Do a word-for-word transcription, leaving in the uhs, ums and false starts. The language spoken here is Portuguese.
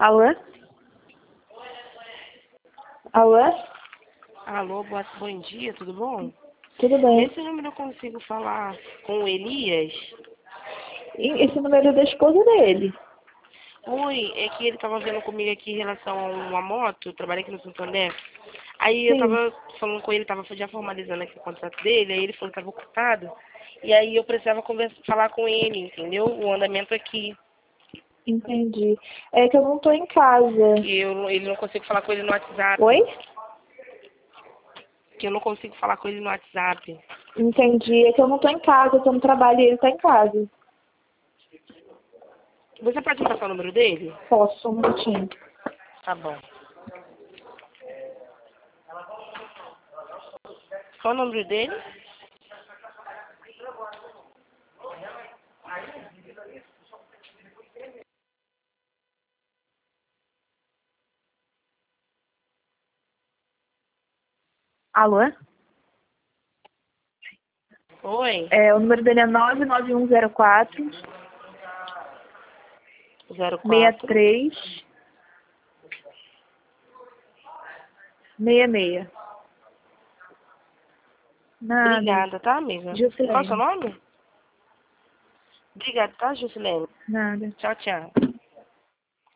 Alô? Alô? Alô, boa, bom dia, tudo bom? Tudo bem. Esse número eu consigo falar com o Elias? E esse número é da esposa dele. Oi, é que ele tava vendo comigo aqui em relação a uma moto, eu trabalho aqui no Santander. Aí eu Sim. tava falando com ele, tava já formalizando aqui o contrato dele, aí ele falou que tava ocupado. E aí eu precisava conversa, falar com ele, entendeu? O andamento aqui. Entendi. É que eu não tô em casa. Que eu, ele não consigo falar com ele no WhatsApp. Oi? Que eu não consigo falar com ele no WhatsApp. Entendi. É que eu não tô em casa, eu tô no trabalho e ele tá em casa. Você pode me passar o número dele? Posso, um minutinho. Tá bom. Qual o número dele? Alô? Oi, É, o número dele é nove nove um zero quatro zero seis quatro. três seis seis. Nada. Obrigada, tá, amiga? Qual é o seu Juscelene. nome? Obrigada, tá, Juscelene? Nada. Tchau, tchau.